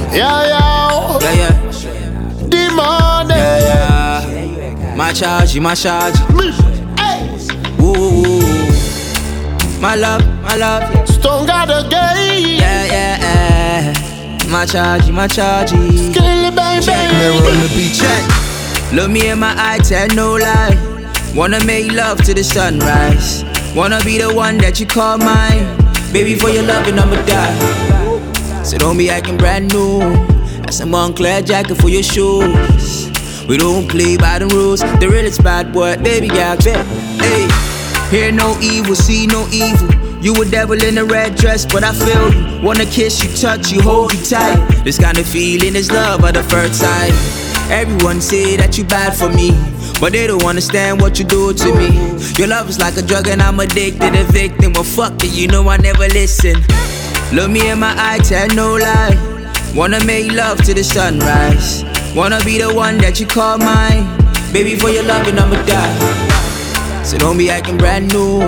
Yeah, yeah. Yeah, yeah. The money. Yeah, yeah. My charge, my charge. Hey. Woo. My love, my love. Stone got a game. Yeah, yeah. My charge, my charge. Skilly bang bang. Mirror on the beach. Look me in my eye, tell no lie. Wanna make love to the sunrise. Wanna be the one that you call mine. Baby, for your loving, I'ma die. So don't be acting brand new. That's a Moncler jacket for your shoes. We don't play by the rules. The realest bad boy, baby, yeah, I bet. Hey, hear no evil, see no evil. You a devil in a red dress, but I feel you. Wanna kiss you, touch you, hold you tight. This kind of feeling is love at the first sight. Everyone say that you bad for me, but they don't understand what you do to me. Your love is like a drug and I'm addicted, a victim. Well, fuck it, you know I never listen. Look me in my eye, tell no lie. Wanna make love to the sunrise. Wanna be the one that you call mine. Baby, for your loving, I'ma die. So don't be acting brand new.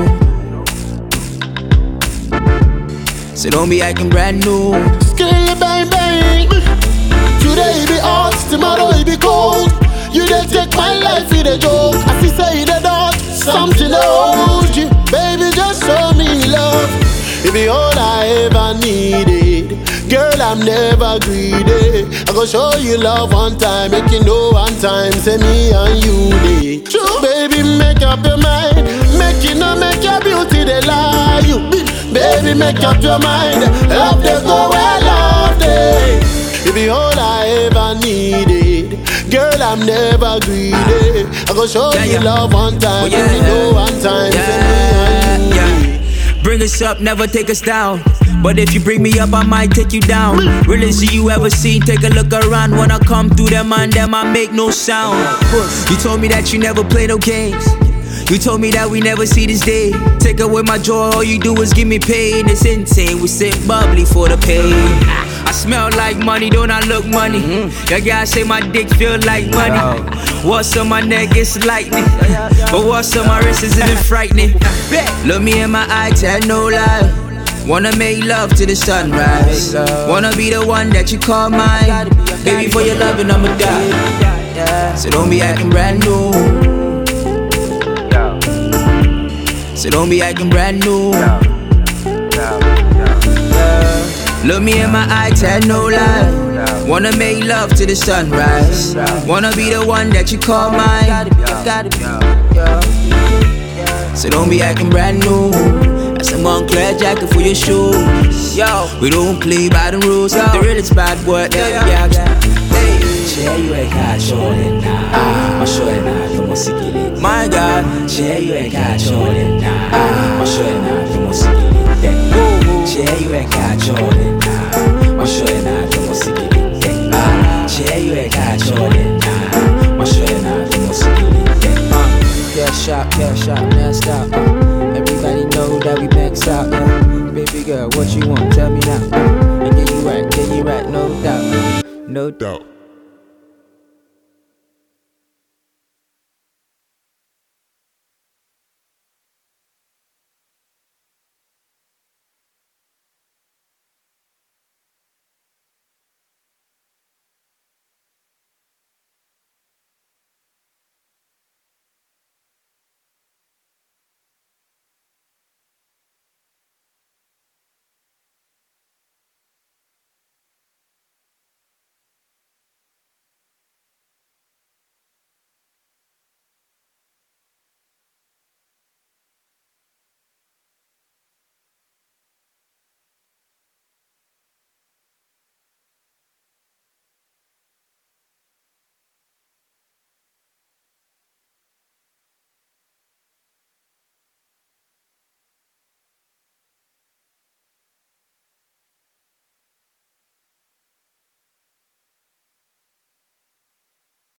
So don't be acting brand new. Skilly bang bang. Today it be hot, tomorrow it be cold. You dey take my life in a joke. I see say the dot, something to hold you. Baby, just show me love. It be all I ever needed. Girl, I'm never greedy. I go show you love one time, make you know one time. Say me and you dey. True, baby, make up your mind. Make you know, make your beauty they lie you. Baby, make up your mind. Love they go where love they. It be all I ever needed. Girl, I'm never greedy. I go show you love one time, make you know one time. Say me and you. Bring us up, never take us down. But if you bring me up, I might take you down. Realest you ever seen, take a look around. When I come through them man, them I make no sound. You told me that you never play no games. You told me that we never see this day. Take away my joy, all you do is give me pain. It's insane, we sit bubbly for the pain. I smell like money, don't I look money? Your guys say my dick feel like money. What's on my neck, it's lightning. But what's on my wrist isn't it frightening? Look me in my eye, tell no lie. Wanna make love to the sunrise. Wanna be the one that you call mine. Baby, for your loving, I'ma die. So don't be acting brand new. So don't be acting brand new. Look me in my eye, tell no lie. Wanna make love to the sunrise. Wanna be the one that you call mine. So don't be acting brand new. That's a Moncler jacket for your shoes. Yo, we don't play by the rules. The realest bad boy, yeah. Cheyueka cholena, mashoena kumusikili. My God, Cheyueka cholena, mashoena kumusikili. Cheyueka cholena, mashoena kumusikili. Cheyueka cholena, mashoena kumusikili. cash out, messed up. Everybody know that we max out. Baby girl, what you want? Tell me now. And get you right, no doubt. No doubt.